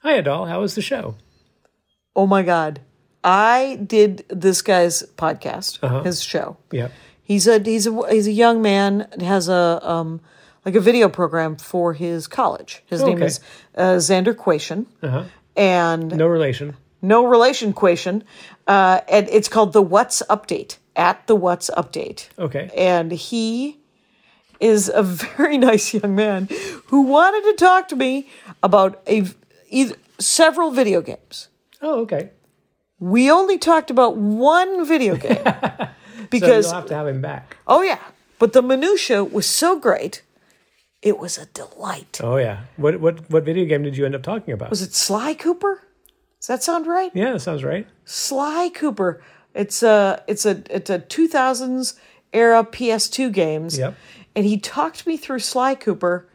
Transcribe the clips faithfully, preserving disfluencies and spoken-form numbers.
Hi, Adal. How was the show? Oh, my God. I did this guy's podcast, Uh-huh. his show. Yeah. He's a he's a he's a young man, has a um like a video program for his college. His Oh, name okay. is uh, Xander Quation, Uh-huh. and No relation. no relation Quation. Uh, and it's called the What's Update, at the What's Update. Okay. And he is a very nice young man who wanted to talk to me about a either, several video games. Oh, okay. We only talked about one video game because so you'll have to have him back. oh yeah, but the minutia was so great, it was a delight. Oh, yeah. What what what video game did you end up talking about? Was it Sly Cooper? Does that sound right? Yeah, that sounds right. Sly Cooper. It's a it's a it's a two thousands era P S two games. Yep. And he talked me through Sly Cooper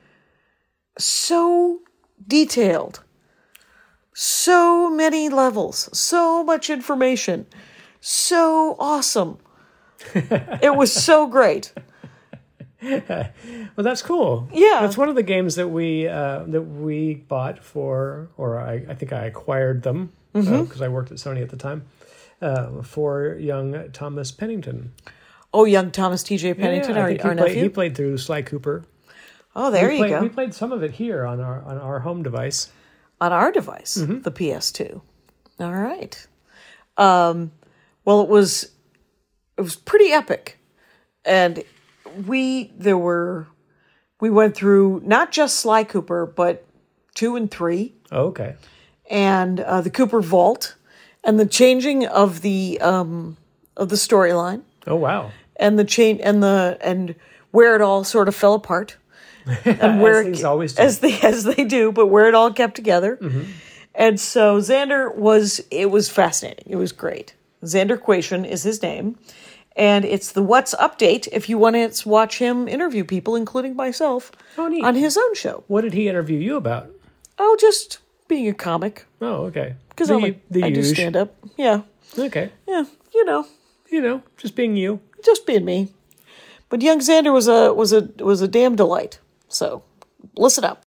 so detailed. So many levels, so much information, so awesome. It was so great. Well, that's cool. Yeah. That's one of the games that we uh, that we bought for, or I, I think I acquired them because Mm-hmm. I worked at Sony at the time, uh, for young Thomas Pennington. Oh, young Thomas T J Pennington, Yeah, I our, think he our played, nephew. He played through Sly Cooper. Oh, there we you played, go. We played some of it here on our on our home device. On our device, Mm-hmm. the P S two. All right. Um, well, it was it was pretty epic, and we there were we went through not just Sly Cooper, but two and three, Oh, okay. and uh, the Cooper Vault, and the changing of the um, of the storyline, Oh, wow. and the chain and the and where it all sort of fell apart. And where As things always do. as they as they do, but where it all kept together. And so Xander was it was fascinating. It was great. Xander Quation is his name, and it's the What's Update. If you want to watch him interview people, including myself, Oh, neat. on his own show. What did he interview you about? Oh, just being a comic Oh, okay. because the, I'm a, the I do usual. stand up. Yeah, Okay. yeah, you know, You know, just being you. just being me. But young Xander was a was a was a damn delight. So listen up.